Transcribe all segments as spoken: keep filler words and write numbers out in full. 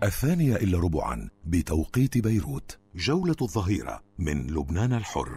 الثانية إلا ربعا بتوقيت بيروت. جولة الظهيرة من لبنان الحر.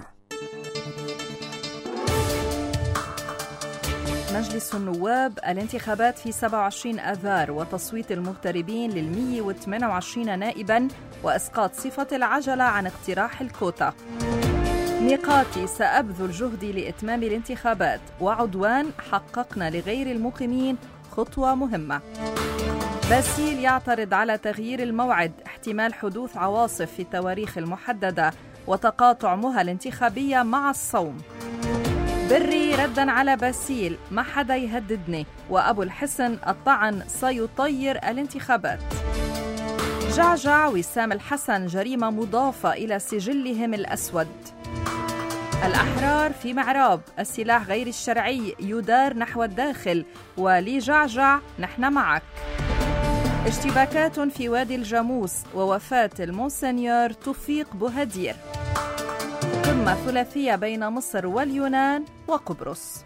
مجلس النواب، الانتخابات في سبعة وعشرين آذار وتصويت المغتربين للمئة وثمانية وعشرين نائباً وإسقاط صفة العجلة عن اقتراح الكوتا. ميقاتي، سأبذل جهدي لإتمام الانتخابات، وعدوان، حققنا لغير المقيمين خطوة مهمة. باسيل يعترض على تغيير الموعد، احتمال حدوث عواصف في التواريخ المحددة وتقاطع مهى الانتخابية مع الصوم. بري رداً على باسيل، ما حدا يهددني، وأبو الحسن، الطعن سيطير الانتخابات. جعجع وسام الحسن، جريمة مضافة إلى سجلهم الأسود. الأحرار في معراب، السلاح غير الشرعي يدار نحو الداخل، ولجعجع نحن معك. اشتباكات في وادي الجاموس، ووفاة المونسنيور توفيق بوهدير. قمة ثلاثية بين مصر واليونان وقبرص.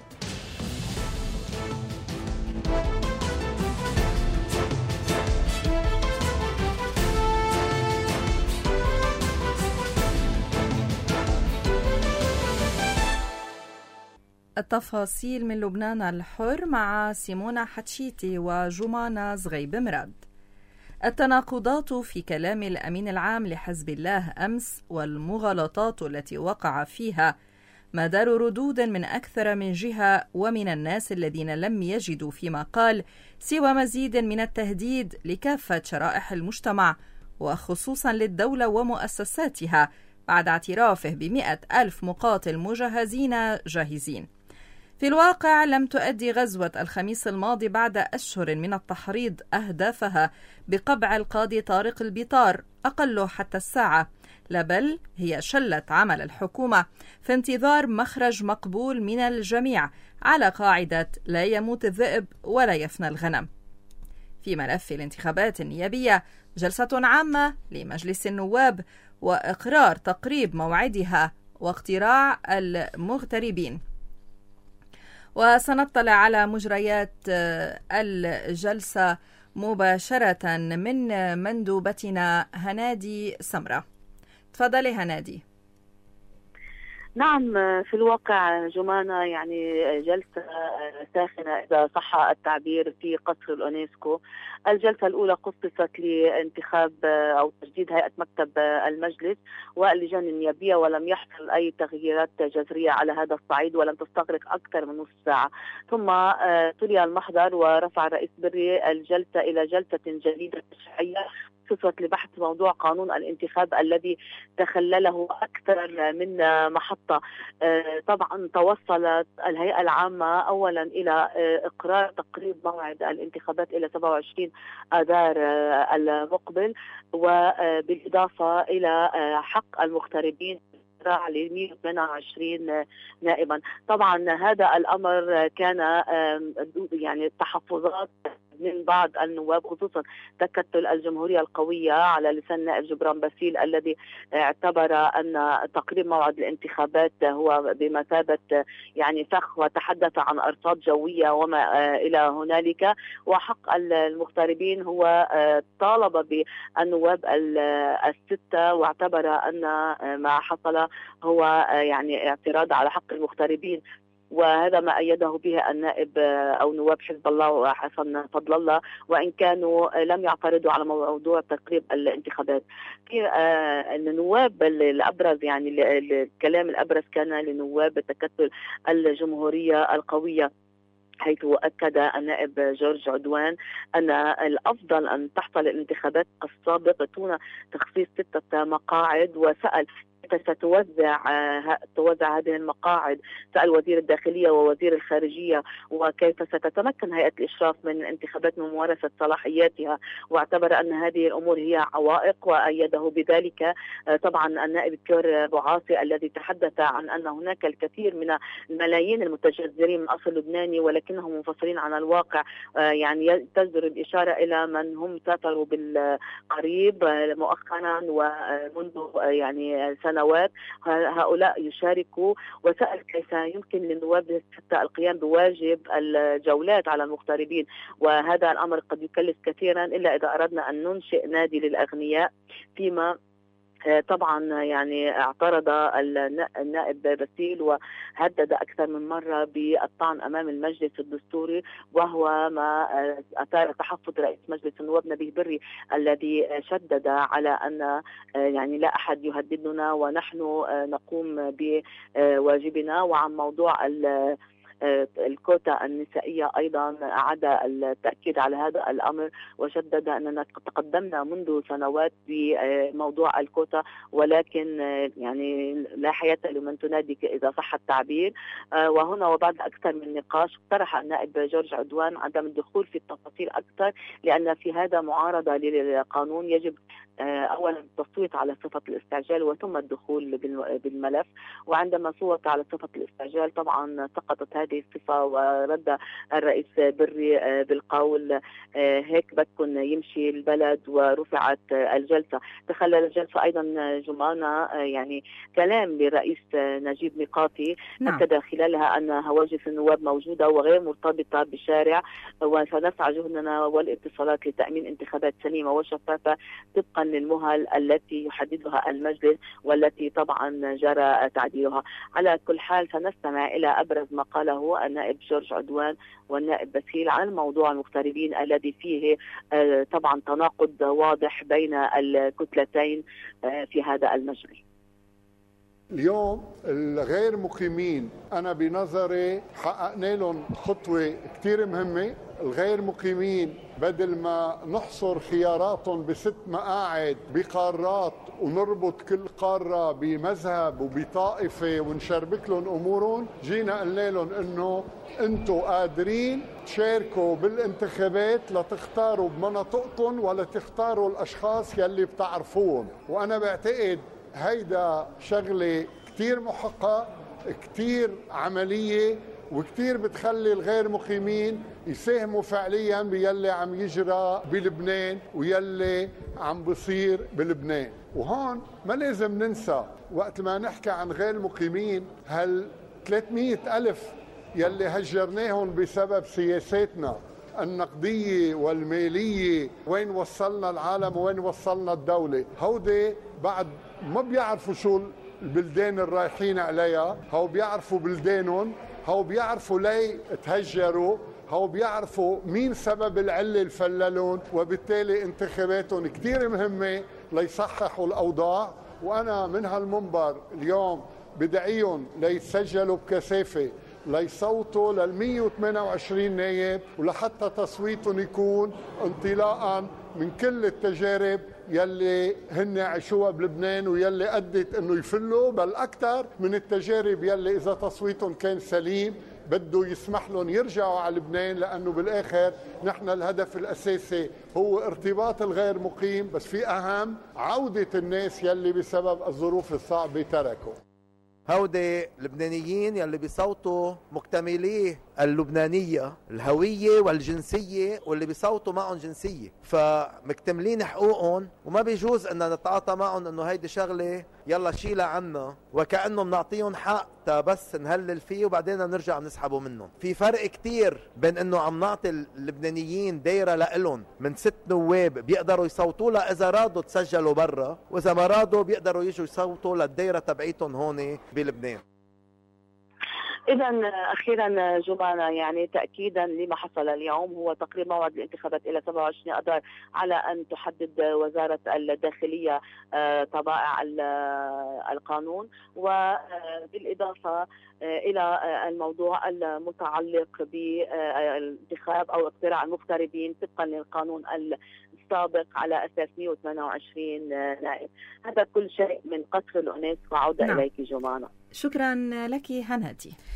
التفاصيل من لبنان الحر مع سيمونا حتشيتي وجمانة زغيب مراد. التناقضات في كلام الأمين العام لحزب الله أمس والمغالطات التي وقع فيها مدار ردود من أكثر من جهة ومن الناس الذين لم يجدوا فيما قال سوى مزيد من التهديد لكافة شرائح المجتمع وخصوصا للدولة ومؤسساتها بعد اعترافه بمئة ألف مقاتل مجهزين جاهزين. في الواقع لم تؤدي غزوة الخميس الماضي بعد أشهر من التحريض أهدافها بقبع القاضي طارق البيطار أقل حتى الساعة، لا بل هي شلت عمل الحكومة في انتظار مخرج مقبول من الجميع على قاعدة لا يموت الذئب ولا يفنى الغنم. في ملف الانتخابات النيابية، جلسة عامة لمجلس النواب وإقرار تقريب موعدها واقتراع المغتربين. وسنطلع على مجريات الجلسة مباشرة من مندوبتنا هنادي سمرة. تفضلي هنادي. نعم، في الواقع جمانة يعني جلسة ساخنة إذا صح التعبير في قصر الأونسكو. الجلسة الأولى خصصت لانتخاب أو تجديد هيئة مكتب المجلس واللجان النيابية، ولم يحصل أي تغييرات جذرية على هذا الصعيد ولم تستغرق أكثر من نصف ساعة. ثم تلي المحضر ورفع الرئيس بري الجلسة إلى جلسة جديدة تشريعية خصصت لبحث موضوع قانون الانتخاب الذي تخلله أكثر من محطة. طبعا توصلت الهيئة العامة أولا إلى إقرار تقريب موعد الانتخابات إلى سبعة وعشرين آذار المقبل، وبالإضافة إلى حق المغتربين ل مئة وثمانية وعشرين نائبا. طبعا هذا الأمر كان يعني تحفظات من بعض النواب، خصوصا تكتل الجمهورية القوية على لسان النائب جبران باسيل الذي اعتبر أن تقريب موعد الانتخابات هو بمثابة يعني فخ، وتحدث عن أرصاد جوية وما إلى هنالك. وحق المغتربين هو طالب بالنواب الستة واعتبر أن ما حصل هو يعني اعتراض على حق المغتربين، وهذا ما أيده به النائب أو نواب حزب الله وحسن فضل الله، وإن كانوا لم يعترضوا على موضوع تقريب الانتخابات. في النواب الأبرز يعني الكلام الأبرز كان لنواب تكتل الجمهورية القوية، حيث أكد النائب جورج عدوان أن الأفضل أن تحصل الانتخابات السابقة دون تخصيص ستة مقاعد، وسأل ستوزع توزع هذه المقاعد. سأل وزير الداخلية ووزير الخارجية وكيف ستتمكن هيئة الإشراف من الانتخابات من ممارسة صلاحياتها، واعتبر أن هذه الأمور هي عوائق وأيده بذلك. طبعا النائب الكور بوعاصي الذي تحدث عن أن هناك الكثير من الملايين المتجذرين من أصل لبناني ولكنهم منفصلين عن الواقع، يعني تجدر الإشارة إلى من هم سافروا بالقريب مؤخرا ومنذ يعني سنة سنوات هؤلاء يشاركوا، وسأل كيف يمكن للنواب حتى القيام بواجب الجولات على المغتربين، وهذا الأمر قد يكلف كثيرا إلا إذا أردنا أن ننشئ نادي للأغنياء. فيما طبعا يعني اعترض النائب باسيل وهدد أكثر من مرة بالطعن أمام المجلس الدستوري، وهو ما أثار تحفظ رئيس مجلس النواب نبيه بري الذي شدد على أن يعني لا أحد يهددنا ونحن نقوم بواجبنا. وعن موضوع الكوتا النسائية أيضا أعاد التأكيد على هذا الأمر، وشدد أننا تقدمنا منذ سنوات بموضوع الكوتا، ولكن يعني لا حياة لمن تنادي إذا صح التعبير. وهنا وبعد أكثر من نقاش اقترح النائب جورج عدوان عدم الدخول في التفاصيل أكثر، لأن في هذا معارضة للقانون. يجب أولا التصويت على صفة الاستعجال وثم الدخول بالملف، وعندما صوت على صفة الاستعجال طبعا سقطت هذه الصفة، ورد الرئيس بري بالقول هيك بدكن يمشي البلد، ورفعت الجلسة. تخلل الجلسة أيضا جمانة يعني كلام للرئيس نجيب ميقاتي أكد خلالها أن هواجس النواب موجودة وغير مرتبطة بالشارع، وسنسعى جهدنا والاتصالات لتأمين انتخابات سليمة وشفافة طبقا للمهل التي يحددها المجلس والتي طبعا جرى تعديلها. على كل حال سنستمع إلى أبرز ما قاله النائب جورج عدوان والنائب باسيل عن موضوع المغتربين الذي فيه طبعا تناقض واضح بين الكتلتين في هذا المجلس. اليوم الغير مقيمين أنا بنظري حققنا لهم خطوة كتير مهمة. الغير مقيمين بدل ما نحصر خياراتهم بست مقاعد بقارات ونربط كل قارة بمذهب وبطائفة ونشربك لهم أمورهم، جينا قلنا لهم إنه أنتوا قادرين تشاركوا بالانتخابات لتختاروا بمناطقكم ولا تختاروا الأشخاص يلي بتعرفوهم. وأنا بعتقد هيدا شغلة كتير محقة، كتير عملية، وكتير بتخلي الغير مقيمين يساهموا فعليا بيلي عم يجرى بلبنان ويلي عم بصير بلبنان. وهون ما لازم ننسى وقت ما نحكي عن غير مقيمين هال ثلاثمية ألف يلي هجرناهم بسبب سياساتنا النقدية والمالية، وين وصلنا العالم وين وصلنا الدولة. هودي بعد ما بيعرفوا شو البلدان الرايحين عليها، هو بيعرفوا بلدانهم، هو بيعرفوا ليه تهجروا، هو بيعرفوا مين سبب العلة الفللون، وبالتالي انتخاباتهم كتير مهمة ليصححوا الأوضاع. وأنا من هالمنبر اليوم بدعيهم ليتسجلوا بكثافة، ليصوتوا لل مية وثمانية وعشرين نائب، ولحتى تصويتهم يكون انطلاقا من كل التجارب يلي هن عاشوها بلبنان ويلي أدت انه يفلوا، بل أكثر من التجارب يلي إذا تصويتهم كان سليم بده يسمح لهم يرجعوا على لبنان، لأنه بالآخر نحن الهدف الأساسي هو ارتباط الغير مقيم، بس في أهم عودة الناس يلي بسبب الظروف الصعبة تركوا. هودي لبنانيين يلي بيصوتوا مكتملي اللبنانية الهوية والجنسية، واللي بيصوتوا معهم جنسية، فمكتملين حقوقهم، وما بيجوز أن نتعاطى معهم أنه هيدي شغلة يلا شيلها عنا وكأنه بنعطيهم حق بس نهلل فيه وبعدين نرجع نسحبه منهم. في فرق كتير بين أنه عم نعطي اللبنانيين دايرة لإلهم من ست نواب بيقدروا يصوتوا لها إذا رادوا تسجلوا برا، وإذا ما رادوا بيقدروا يجوا يصوتوا للدايرة تبعيتهم هون بلبنان. إذا أخيرا جمانة، يعني تأكيدا لما حصل اليوم هو تقريب موعد الانتخابات إلى سبعة وعشرين أذار على أن تحدد وزارة الداخلية طبائع القانون، وبالإضافة إلى الموضوع المتعلق بالانتخاب أو اقتراع المغتربين طبقا للقانون السابق على أساس مية وثمانية وعشرين نائب. هذا كل شيء من قصر الأنيس، وعودة نعم. إليك جمانة. شكرا لك هنادي.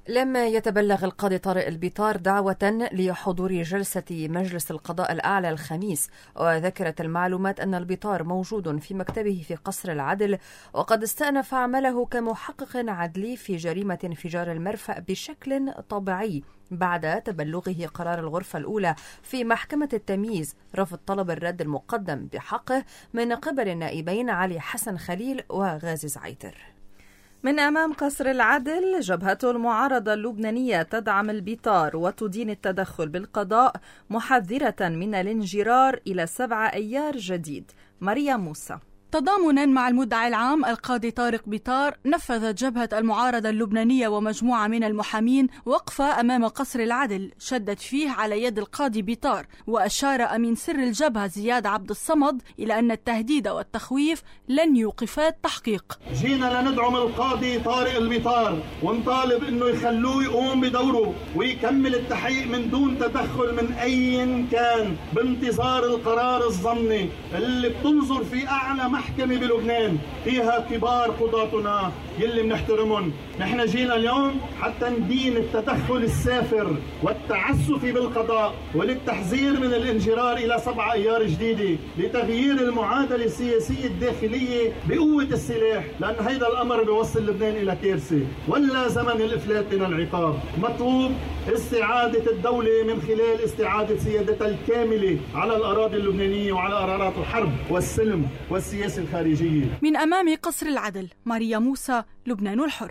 لم يتبلغ القاضي طارق البيطار دعوة لحضور جلسة مجلس القضاء الأعلى الخميس، وذكرت المعلومات أن البيطار موجود في مكتبه في قصر العدل، وقد استأنف عمله كمحقق عدلي في جريمة انفجار المرفأ بشكل طبيعي بعد تبلغه قرار الغرفة الأولى في محكمة التمييز رفض طلب الرد المقدم بحقه من قبل النائبين علي حسن خليل وغازي زعيتر. من أمام قصر العدل، جبهة المعارضة اللبنانية تدعم البيطار وتدين التدخل بالقضاء، محذرة من الانجرار إلى سبع أيار جديد. ماريا موسى. تضامنا مع المدعي العام القاضي طارق بيطار، نفذت جبهة المعارضة اللبنانية ومجموعة من المحامين وقفة أمام قصر العدل شدت فيه على يد القاضي بيطار، وأشار أمين سر الجبهة زياد عبد الصمد إلى أن التهديد والتخويف لن يوقفا التحقيق. جينا لندعم القاضي طارق البيطار ونطالب أنه يخلوه يقوم بدوره ويكمل التحقيق من دون تدخل من أي كان، بانتظار القرار الضمني اللي بتنظر في أعلى محكمة بلبنان فيها كبار قضاتنا يلي بنحترمهم. نحن جينا اليوم حتى ندين التدخل السافر والتعسفي بالقضاء وللتحذير من الانجرار إلى سبع أيار جديدة لتغيير المعادلة السياسية الداخلية بقوة السلاح، لأن هيدا الأمر بيوصل لبنان إلى كارثة ولا زمن الإفلات من العقاب. مطلوب استعادة الدولة من خلال استعادة سيادتها الكاملة على الأراضي اللبنانية وعلى قرارات الحرب والسلم والسياسة الخارجية. من أمام قصر العدل، ماريا موسى، لبنان الحر.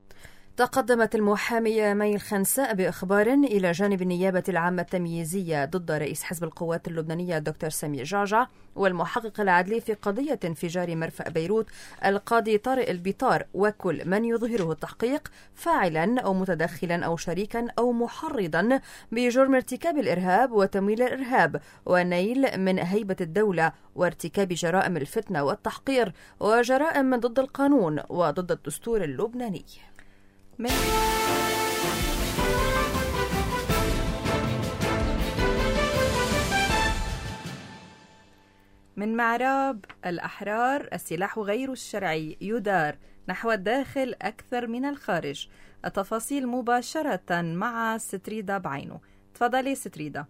تقدمت المحامية مي الخنساء بإخبار إلى جانب النيابة العامة التمييزية ضد رئيس حزب القوات اللبنانية الدكتور سمير جعجع والمحقق العدلي في قضية انفجار مرفأ بيروت القاضي طارق البيطار وكل من يظهره التحقيق فاعلا أو متدخلا أو شريكا أو محرضا بجرم ارتكاب الإرهاب وتمويل الإرهاب ونيل من هيبة الدولة وارتكاب جرائم الفتنة والتحقير وجرائم ضد القانون وضد الدستور اللبناني. من من معراب الأحرار، السلاح غير الشرعي يدار نحو الداخل أكثر من الخارج. التفاصيل مباشرة مع ستريدا بعينه. تفضلي ستريدا.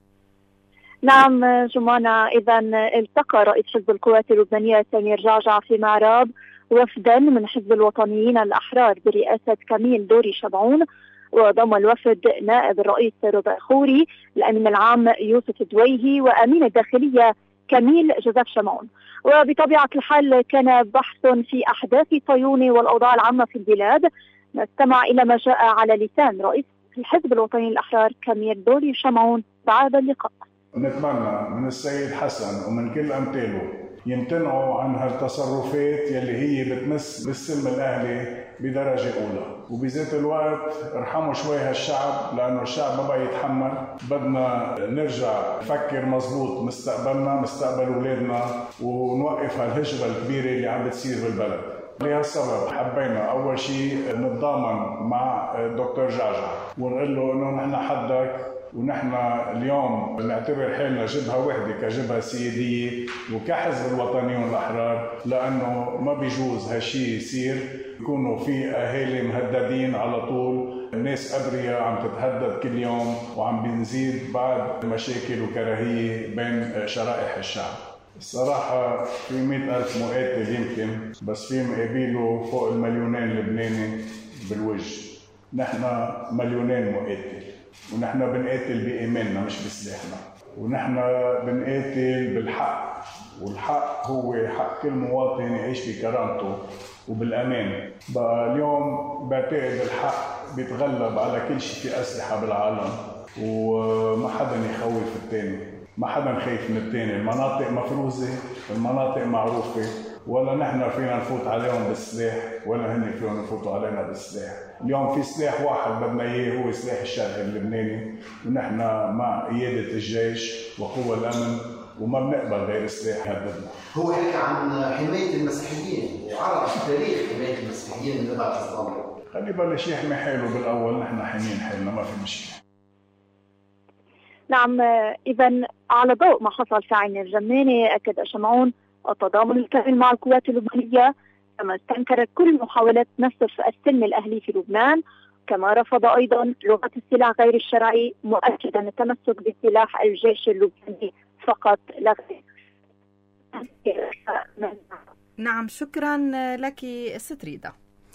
نعم جمانة، إذا التقى رئيس حزب القوات اللبنانية سمير جعجع في معراب وفدا من حزب الوطنيين الأحرار برئاسة كميل دوري شبعون، وضم الوفد نائب الرئيس رضا خوري، الأمين العام يوسف دويهي، وأمين الداخلية كميل جوزيف شمعون. وبطبيعة الحال كان بحث في أحداث صهيوني والأوضاع العامة في البلاد. نستمع إلى ما جاء على لسان رئيس الحزب الوطني الأحرار كميل دوري شمعون بعد اللقاء. نتمنى من السيد حسن ومن كل أمثاله يمتنعوا عن هالتصرفات يلي هي بتمس بالسلم الأهلي بدرجة أولى، وبذات الوقت ارحموا شوي هالشعب لأنه الشعب ما بقى يتحمل. بدنا نرجع نفكر مزبوط مستقبلنا مستقبل أولادنا ونوقف هالهجرة الكبيرة اللي عم بتصير بالبلد. لهالسبب حبينا أول شيء نتضامن مع الدكتور جعجع ونقول له إنه نحن حدك، ونحن اليوم نعتبر حالنا جبهة واحدة كجبهة سيادية وكحزب الوطنيون الأحرار، لأنه ما بيجوز هالشي يصير يكونوا في أهالي مهددين على طول، الناس أبرياء عم تتهدد كل يوم وعم بنزيد بعد مشاكل وكراهية بين شرائح الشعب. الصراحة في مئة ألف مقاتل يمكن، بس في مقابله فوق المليونين لبناني بالوجه. نحن مليونين مقاتل، ونحن بنقاتل بإيماننا مش بسلاحنا، ونحن بنقاتل بالحق، والحق هو حق كل مواطن يعيش بكرامته وبالأمان. بقى اليوم بعتقد الحق بيتغلب على كل شيء في أسلحة بالعالم، وما حدا يخوف التاني، ما حدا خايف من التاني. المناطق مفروزة، المناطق معروفة، ولا نحن فينا نفوت عليهم بالسلاح ولا هن فيهم يفوتوا علينا بالسلاح. اليوم في سلاح واحد بدنا اياه هو سلاح الشرق اللبناني، ونحن مع قيادة الجيش وقوى الأمن وما بنقبل غير سلاح يهددنا. هو حكى عن حماية المسيحيين وعرف تاريخ حماية المسيحيين من بعد الصدام. خلي بلش يحمي حاله بالأول، نحن حامين حالنا ما في مشكلة. نعم، إذا على ضوء ما حصل في عين الجمانة أكد شمعون التضامن الكامل مع القوات اللبنانية، كما استنكر كل محاولات نسف السلم الأهلي في لبنان، كما رفض أيضا لغة السلاح غير الشرعي، مؤكدا التمسك بسلاح الجيش اللبناني فقط لا غير. نعم، شكرا لك ستريدة.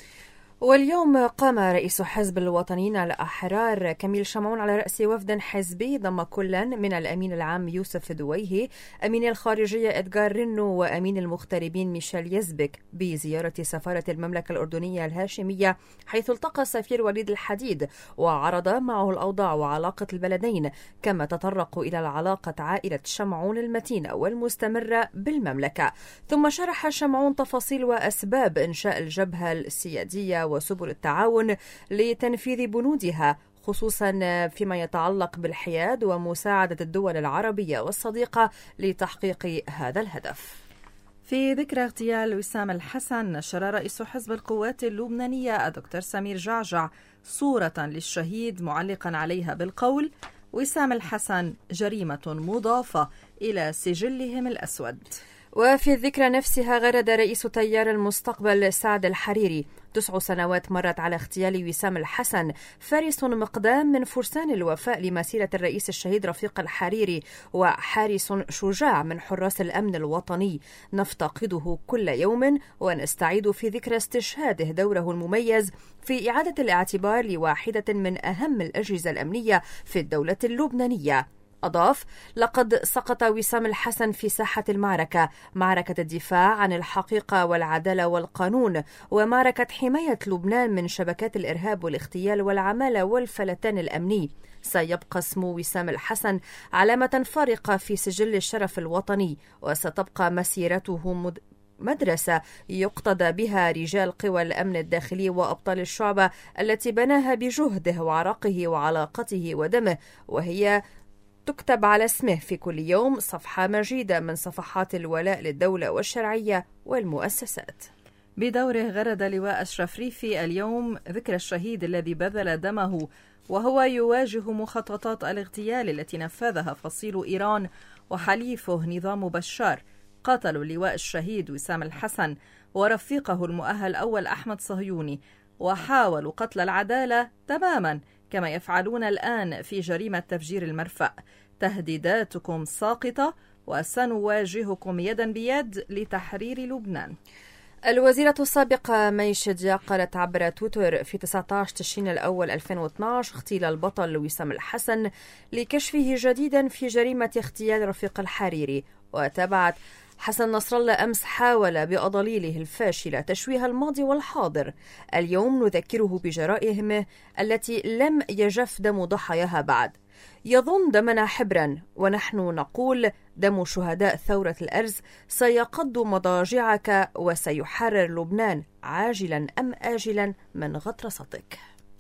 واليوم قام رئيس حزب الوطنيين الأحرار كميل شمعون على رأس وفد حزبي ضم كلا من الأمين العام يوسف دويهي، أمين الخارجية إدغار رينو، وأمين المغتربين ميشيل يزبك بزيارة سفارة المملكة الأردنية الهاشمية، حيث التقى السفير وليد الحديد وعرض معه الأوضاع وعلاقة البلدين، كما تطرقوا إلى العلاقة عائلة شمعون المتينة والمستمرة بالمملكة. ثم شرح شمعون تفاصيل وأسباب إنشاء الجبهة السيادية وسبل التعاون لتنفيذ بنودها، خصوصا فيما يتعلق بالحياد ومساعدة الدول العربية والصديقة لتحقيق هذا الهدف. في ذكرى اغتيال وسام الحسن، نشر رئيس حزب القوات اللبنانية الدكتور سمير جعجع صورة للشهيد معلقا عليها بالقول: وسام الحسن جريمة مضافة إلى سجلهم الأسود. وفي الذكرى نفسها غرد رئيس تيار المستقبل سعد الحريري: تسع سنوات مرت على اغتيال وسام الحسن، فارس مقدام من فرسان الوفاء لمسيرة الرئيس الشهيد رفيق الحريري، وحارس شجاع من حراس الأمن الوطني، نفتقده كل يوم ونستعيد في ذكرى استشهاده دوره المميز في إعادة الاعتبار لواحدة من أهم الأجهزة الأمنية في الدولة اللبنانية. أضاف: لقد سقط وسام الحسن في ساحة المعركة، معركة الدفاع عن الحقيقة والعدالة والقانون، ومعركة حماية لبنان من شبكات الإرهاب والاغتيال والعمالة والفلتان الأمني. سيبقى اسم وسام الحسن علامة فارقة في سجل الشرف الوطني، وستبقى مسيرته مد... مدرسة يقتدى بها رجال قوى الأمن الداخلي وأبطال الشعب التي بناها بجهده وعرقه وعلاقته ودمه، وهي تكتب على اسمه في كل يوم صفحة مجيدة من صفحات الولاء للدولة والشرعية والمؤسسات. بدوره غرد لواء أشرف ريفي اليوم ذكرى الشهيد الذي بذل دمه وهو يواجه مخططات الاغتيال التي نفذها فصيل إيران وحليفه نظام بشار. قاتلوا اللواء الشهيد وسام الحسن ورفيقه المؤهل أول أحمد صهيوني، وحاولوا قتل العدالة تماما كما يفعلون الآن في جريمة تفجير المرفأ. تهديداتكم ساقطة وسنواجهكم يدا بيد لتحرير لبنان. الوزيرة السابقة مي شدياق قالت عبر تويتر في تسعة عشر تشرين الأول ألفين واثني عشر اغتيل البطل وسام الحسن لكشفه جديدا في جريمة اغتيال رفيق الحريري. وتابعت: حسن نصر الله أمس حاول بأضاليله الفاشلة تشويه الماضي والحاضر. اليوم نذكره بجرائمه التي لم يجف دم ضحاياها بعد. يظن دمنا حبرا، ونحن نقول دم شهداء ثورة الأرز سيقض مضاجعك وسيحرر لبنان عاجلا أم آجلا من غطرستك.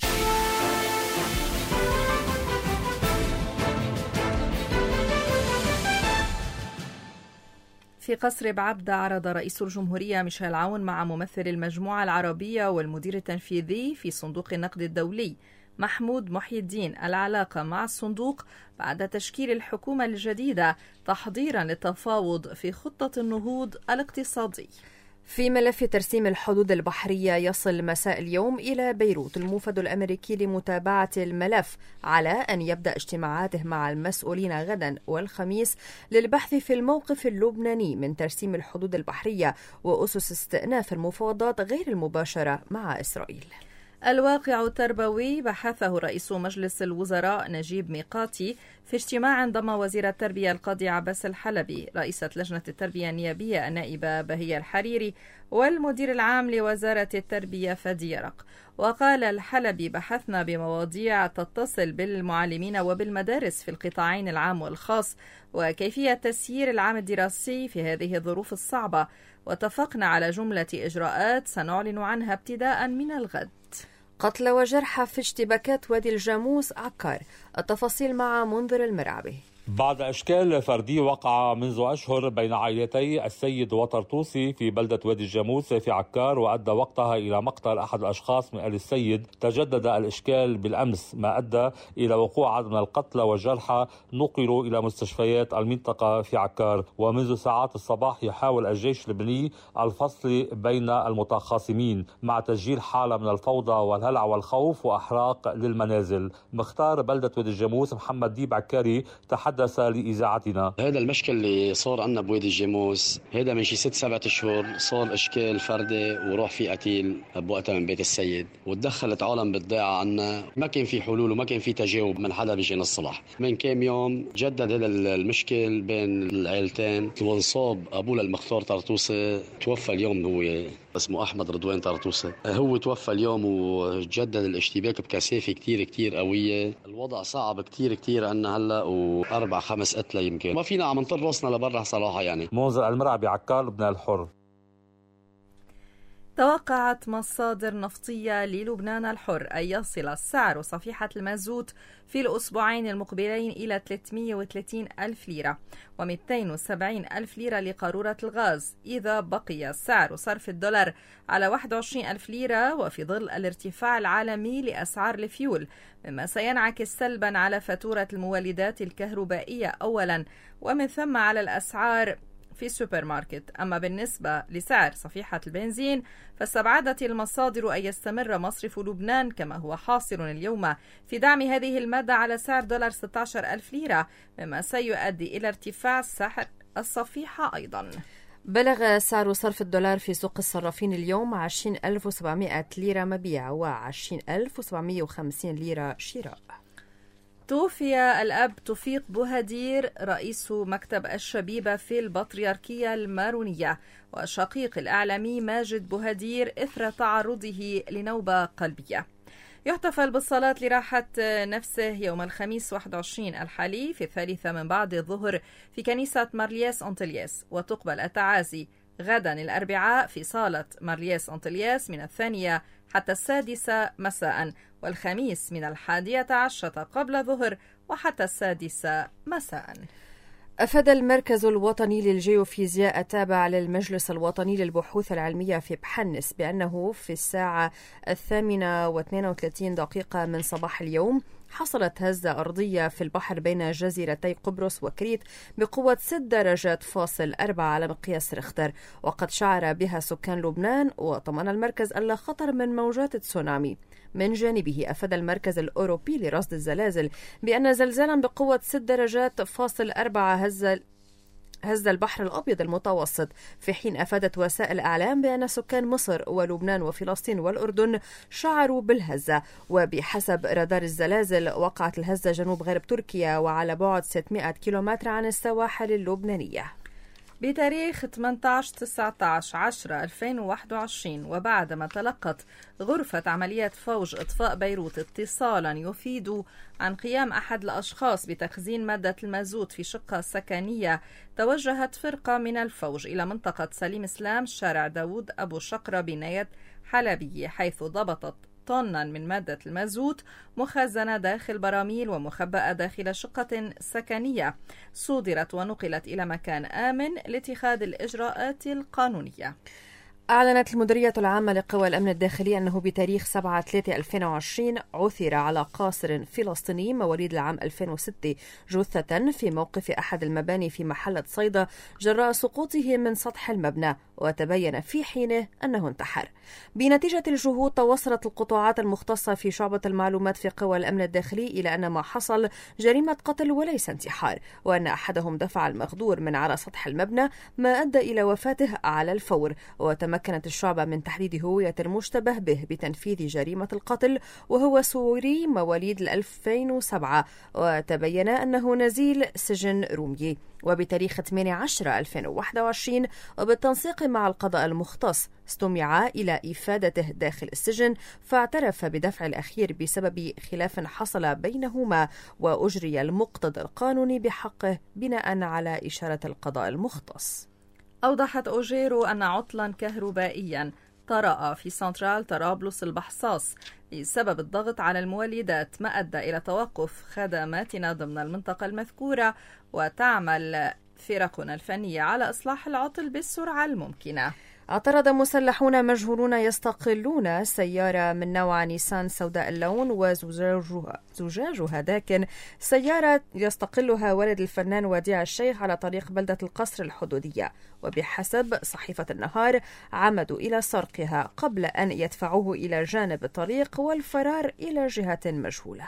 في قصر بعبدة عرض رئيس الجمهورية ميشيل عون مع ممثل المجموعة العربية والمدير التنفيذي في صندوق النقد الدولي محمود محي الدين العلاقة مع الصندوق بعد تشكيل الحكومة الجديدة تحضيرا للتفاوض في خطة النهوض الاقتصادي. في ملف ترسيم الحدود البحرية يصل مساء اليوم إلى بيروت الموفد الأمريكي لمتابعة الملف، على أن يبدأ اجتماعاته مع المسؤولين غدا والخميس للبحث في الموقف اللبناني من ترسيم الحدود البحرية وأسس استئناف المفاوضات غير المباشرة مع إسرائيل. الواقع التربوي بحثه رئيس مجلس الوزراء نجيب ميقاتي في اجتماع ضم وزير التربية القاضي عباس الحلبي، رئيسة لجنة التربية النيابية النائبة بهية الحريري، والمدير العام لوزارة التربية فادي يرق. وقال الحلبي: بحثنا بمواضيع تتصل بالمعلمين وبالمدارس في القطاعين العام والخاص وكيفية تسيير العام الدراسي في هذه الظروف الصعبة، واتفقنا على جملة إجراءات سنعلن عنها ابتداء من الغد. قتل وجرحى في اشتباكات وادي الجاموس عكار. التفاصيل مع منذر المرعبي. بعد إشكال فردي وقع منذ أشهر بين عائلتي السيد وطرطوسي في بلدة وادي الجاموس في عكار، وأدى وقتها إلى مقتل أحد الأشخاص من آل السيد. تجدد الإشكال بالأمس ما أدى إلى وقوع عدد من القتلى والجرحى نقلوا إلى مستشفيات المنطقة في عكار. ومنذ ساعات الصباح يحاول الجيش اللبناني الفصل بين المتخاصمين مع تسجيل حالة من الفوضى والهلع والخوف وأحراق للمنازل. مختار بلدة وادي الجاموس محمد ديب عكاري تحدث لإذاعتنا. هذا المشكل اللي صار عندنا بوادي الجاموس هذا من شي ست سبعة اشهر، صار اشكال فردي وروح في قتيل بوقتها من بيت السيد، وتدخلت عالم بالضيعه عنا، ما كان في حلول وما كان في تجاوب من حدا بيجينا الصلاح. من كام يوم جدد هذا المشكل بين العائلتين، وانصاب ابوه للمختار طرطوسي، توفى اليوم، هو اسمه احمد رضوان طرطوسي، هو توفى اليوم وجدد الاشتباك بكثافه كثير كثير قويه. الوضع صعب كثير كثير عنا هلا، واربع خمس قتلى يمكن، ما فينا عم نطر راسنا لبرا صراحه. يعني منذر المرعى بعكار لبنان الحر. توقعت مصادر نفطية للبنان الحر أن يصل سعر صفيحة المازوت في الأسبوعين المقبلين إلى ثلاثمئة وثلاثين ألف ليرة ومئتين وسبعين ألف ليرة لقارورة الغاز، إذا بقي سعر صرف الدولار على واحد وعشرين ألف ليرة، وفي ظل الارتفاع العالمي لأسعار الفيول، مما سينعكس سلبا على فاتورة المولدات الكهربائية أولا، ومن ثم على الأسعار في السوبر ماركت. أما بالنسبة لسعر صفيحة البنزين فاستبعدت المصادر أن يستمر مصرف لبنان كما هو حاصل اليوم في دعم هذه المادة على سعر دولار ستة عشر ألف ليرة، مما سيؤدي إلى ارتفاع سعر الصفيحة أيضا. بلغ سعر صرف الدولار في سوق الصرافين اليوم عشرين ألف وسبعمئة ليرة مبيع وعشرين ألف وسبعمئة وخمسين ليرة شراء. توفي الأب توفيق بوهدير رئيس مكتب الشبيبة في البطريركية المارونية وشقيق الإعلامي ماجد بوهدير إثر تعرضه لنوبة قلبية. يحتفل بالصلاة لراحة نفسه يوم الخميس واحد وعشرين الحالي في الثالثة من بعد الظهر في كنيسة مارلياس أنطلياس، وتقبل التعازي غدا الأربعاء في صالة مارلياس أنطلياس من الثانية حتى السادسة مساء، والخميس من الحادية عشرة قبل الظهر وحتى السادسة مساء. أفاد المركز الوطني للجيوفيزياء التابع للمجلس الوطني للبحوث العلمية في بحنس بأنه في الساعة الثامنة واثنين وثلاثين دقيقة من صباح اليوم حصلت هزة أرضية في البحر بين جزيرتي قبرص وكريت بقوة ست درجات فاصل أربعة على مقياس ريختر، وقد شعر بها سكان لبنان، وطمن المركز ألا خطر من موجات تسونامي. من جانبه أفاد المركز الأوروبي لرصد الزلازل بأن زلزالا بقوة ست درجات فاصل أربعة هز هز البحر الأبيض المتوسط، في حين أفادت وسائل الإعلام بأن سكان مصر ولبنان وفلسطين والأردن شعروا بالهزة. وبحسب رادار الزلازل وقعت الهزة جنوب غرب تركيا وعلى بعد ستمئة كيلومتر عن السواحل اللبنانية. بتاريخ ثمانية عشر تسعة عشر عشرة ألفين وواحد وعشرين، وبعدما تلقت غرفة عمليات فوج إطفاء بيروت اتصالا يفيد عن قيام أحد الأشخاص بتخزين مادة المازوت في شقة سكنية، توجهت فرقة من الفوج إلى منطقة سليم إسلام شارع داود أبو شقرة بناية حلبية، حيث ضبطت طنا من مادة المازوت مخزنة داخل براميل ومخبأة داخل شقة سكنية، صودرت ونقلت إلى مكان آمن لاتخاذ الإجراءات القانونية. أعلنت المديرية العامة لقوى الأمن الداخلي أنه بتاريخ سبعة ثلاثة ألفين وعشرين عثر على قاصر فلسطيني مواليد العام ألفين وستة جثة في موقف أحد المباني في محلة صيدا جراء سقوطه من سطح المبنى، وتبين في حينه أنه انتحر. بنتيجة الجهود توصلت القطاعات المختصة في شعبة المعلومات في قوى الأمن الداخلي إلى أن ما حصل جريمة قتل وليس انتحار، وأن أحدهم دفع المغدور من على سطح المبنى ما أدى إلى وفاته على الفور. وتمكنت الشعبة من تحديد هوية المشتبه به بتنفيذ جريمة القتل، وهو سوري مواليد ألفين وسبعة، وتبين أنه نزيل سجن رومية. وبتاريخ ثمانية عشر ألفين وواحد وعشرين وبالتنسيق مع القضاء المختص استمع إلى إفادته داخل السجن، فاعترف بدفع الأخير بسبب خلاف حصل بينهما، وأجري المقتضى القانوني بحقه بناء على إشارة القضاء المختص. أوضحت أوجيرو أن عطلا كهربائيا طرأ في سنترال طرابلس البحصاص بسبب الضغط على المولدات، ما أدى إلى توقف خدماتنا ضمن المنطقة المذكورة، وتعمل فرقنا الفنية على إصلاح العطل بالسرعة الممكنة. اعترض مسلحون مجهولون يستقلون سيارة من نوع نيسان سوداء اللون وزجاجها زجاجها داكن، سيارة يستقلها ولد الفنان وديع الشيخ على طريق بلدة القصر الحدودية، وبحسب صحيفة النهار عمدوا إلى سرقها قبل أن يدفعوه إلى جانب الطريق والفرار إلى جهة مجهولة.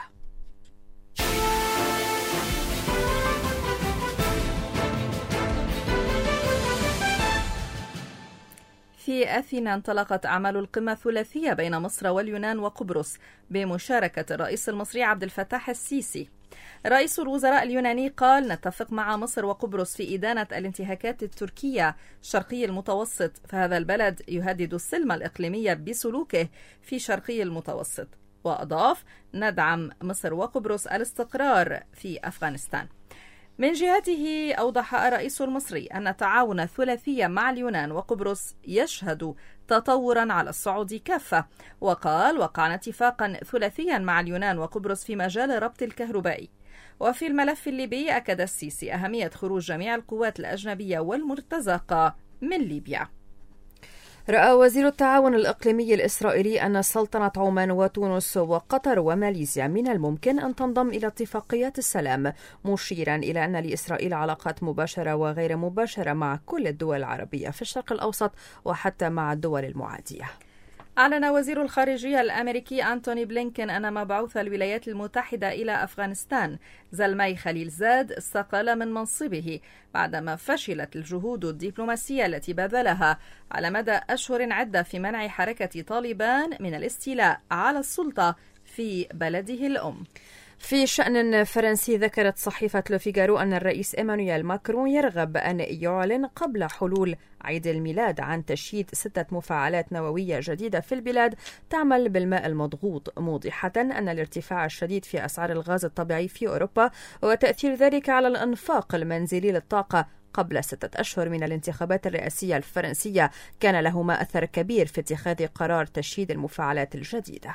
في أثينا انطلقت أعمال القمة الثلاثية بين مصر واليونان وقبرص بمشاركة الرئيس المصري عبد الفتاح السيسي. رئيس الوزراء اليوناني قال: نتفق مع مصر وقبرص في إدانة الانتهاكات التركية شرقي المتوسط، فهذا البلد يهدد السلم الإقليمية بسلوكه في شرقي المتوسط. وأضاف: ندعم مصر وقبرص الاستقرار في أفغانستان. من جهته أوضح الرئيس المصري أن التعاون الثلاثي مع اليونان وقبرص يشهد تطورا على الصعود كافة، وقال: وقعنا اتفاقا ثلاثيا مع اليونان وقبرص في مجال الربط الكهربائي. وفي الملف الليبي أكد السيسي أهمية خروج جميع القوات الأجنبية والمرتزقة من ليبيا. رأى وزير التعاون الإقليمي الإسرائيلي أن سلطنة عمان وتونس وقطر وماليزيا من الممكن أن تنضم إلى اتفاقيات السلام، مشيرا إلى أن لإسرائيل علاقات مباشرة وغير مباشرة مع كل الدول العربية في الشرق الأوسط وحتى مع الدول المعادية. أعلن وزير الخارجية الأمريكي أنتوني بلينكين أن مبعوث الولايات المتحدة إلى أفغانستان زلمي خليل زاد استقال من منصبه بعدما فشلت الجهود الدبلوماسية التي بذلها على مدى أشهر عدة في منع حركة طالبان من الاستيلاء على السلطة في بلده الأم. في شأن فرنسي، ذكرت صحيفة لو فيغارو أن الرئيس إيمانويل ماكرون يرغب أن يعلن قبل حلول عيد الميلاد عن تشييد ستة مفاعلات نووية جديدة في البلاد تعمل بالماء المضغوط، موضحة أن الارتفاع الشديد في أسعار الغاز الطبيعي في أوروبا وتأثير ذلك على الإنفاق المنزلي للطاقة قبل ستة أشهر من الانتخابات الرئاسية الفرنسية كان لهما أثر كبير في اتخاذ قرار تشييد المفاعلات الجديدة.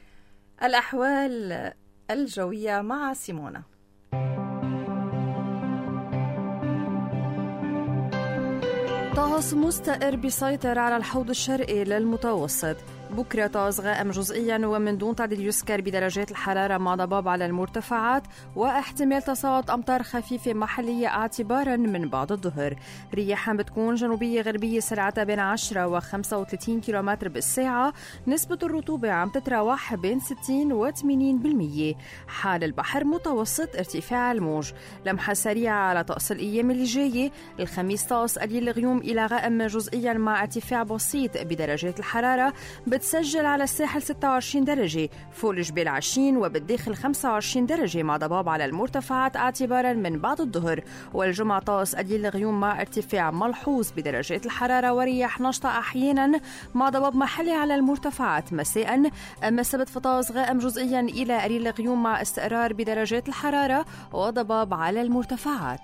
الأحوال الجوية مع سيمونا. طقس مستقر بيسيطر على الحوض الشرقي للمتوسط. بكرة طقس غائم جزئيا ومن دون تعديل يسكر بدرجات الحرارة مع ضباب على المرتفعات، واحتمال تساقط أمطار خفيفة محلية اعتبارا من بعد الظهر. رياح بتكون جنوبية غربية سرعتها بين عشرة وخمسة وثلاثين كيلومتر بالساعة. نسبة الرطوبة عم تتراوح بين ستين وثمانين بالمية. حال البحر متوسط ارتفاع الموج. لمحة سريعة على طقس الأيام اللي جاية. الخميس طقس قليل الغيوم إلى غائم جزئيا مع ارتفاع بسيط بدرجات الحرارة، بتسجل على الساحل ستة وعشرين درجة، فوق الجبال عشرين، وبالداخل خمسة وعشرين درجة مع ضباب على المرتفعات اعتبارا من بعد الظهر. والجمعة طقس قليل الغيوم مع ارتفاع ملحوظ بدرجات الحرارة ورياح نشطة أحيانا مع ضباب محلي على المرتفعات مساء. أما السبت فطقس غائم جزئيا إلى قليل الغيوم مع استقرار بدرجات الحرارة وضباب على المرتفعات.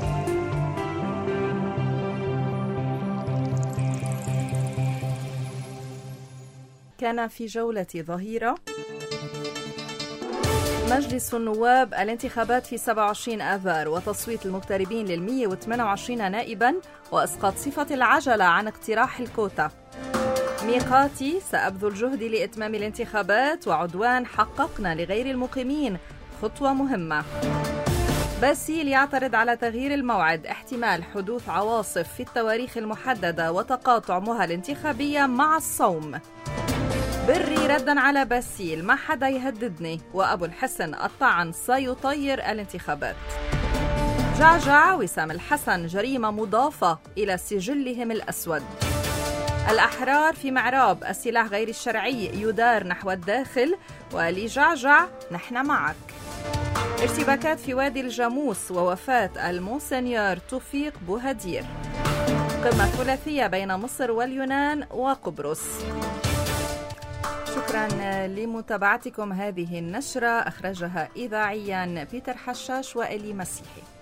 كان في جولة ظهيرة مجلس النواب الانتخابات في سبعة وعشرين آذار وتصويت المغتربين لل مئة وثمانية وعشرين نائبا وإسقاط صفة العجلة عن اقتراح الكوتا. ميقاتي: سأبذل جهدي لإتمام الانتخابات، وعدوان حققنا لغير المقيمين، خطوة مهمة. باسيل يعترض على تغيير الموعد، احتمال حدوث عواصف في التواريخ المحددة وتقاطع مهى الانتخابية مع الصوم. بري ردا على باسيل: ما حدا يهددني. وأبو الحسن: الطعن سيطير الانتخابات. جعجع: وسام الحسن جريمة مضافة إلى سجلهم الأسود. الأحرار في معراب: السلاح غير الشرعي يدار نحو الداخل. ولجعجع: نحن معك. ارتباكات في وادي الجاموس ووفاة المونسنيور توفيق بوهدير. قمة ثلاثية بين مصر واليونان وقبرص. شكرا لمتابعتكم هذه النشرة، أخرجها إذاعيا بيتر حشاش وإلي مسيحي.